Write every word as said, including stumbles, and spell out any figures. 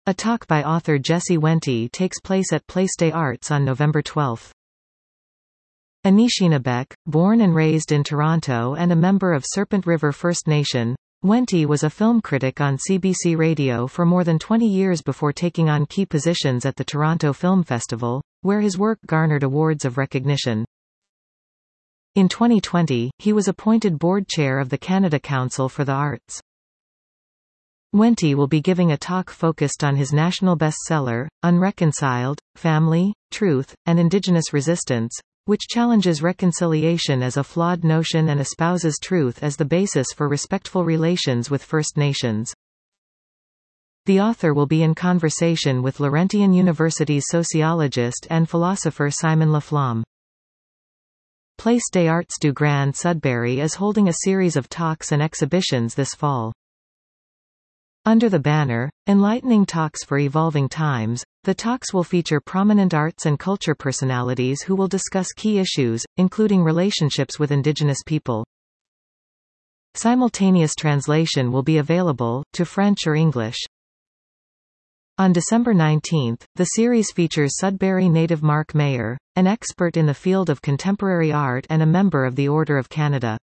A talk by author Jesse Wente takes place at Place des Arts on November twelfth. Anishinabek, born and raised in Toronto and a member of Serpent River First Nation, Wente was a film critic on C B C Radio for more than twenty years before taking on key positions at the Toronto Film Festival, where his work garnered awards of recognition. In twenty twenty, he was appointed board chair of the Canada Council for the Arts. Wente will be giving a talk focused on his national bestseller, Unreconciled: Family, Truth, and Indigenous Resistance, which challenges reconciliation as a flawed notion and espouses truth as the basis for respectful relations with First Nations. The author will be in conversation with Laurentian University's sociologist and philosopher Simon Laflamme. Place des Arts du Grand Sudbury is holding a series of talks and exhibitions this fall. Under the banner, Enlightening Talks for Evolving Times, the talks will feature prominent arts and culture personalities who will discuss key issues, including relationships with Indigenous people. Simultaneous translation will be available, to French or English. On December nineteenth, the series features Sudbury native Mark Mayer, an expert in the field of contemporary art and a member of the Order of Canada.